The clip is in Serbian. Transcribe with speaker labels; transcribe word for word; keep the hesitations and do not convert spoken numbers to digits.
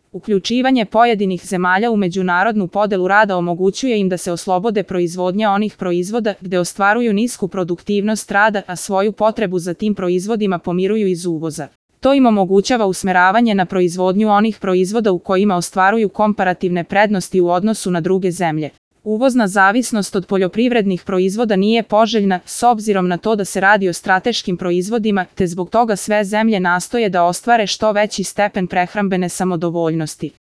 Speaker 1: Uključivanje pojedinih zemalja u međunarodnu podelu rada omogućuje im da se oslobode proizvodnje onih proizvoda gde ostvaruju nisku produktivnost rada, a svoju potrebu za tim proizvodima pomiruju iz uvoza. To im omogućava usmeravanje na proizvodnju onih proizvoda u kojima ostvaruju komparativne prednosti u odnosu na druge zemlje. Uvozna zavisnost od poljoprivrednih proizvoda nije poželjna, s obzirom na to da se radi o strateškim proizvodima, te zbog toga sve zemlje nastoje da ostvare što veći stepen prehrambene samodovoljnosti.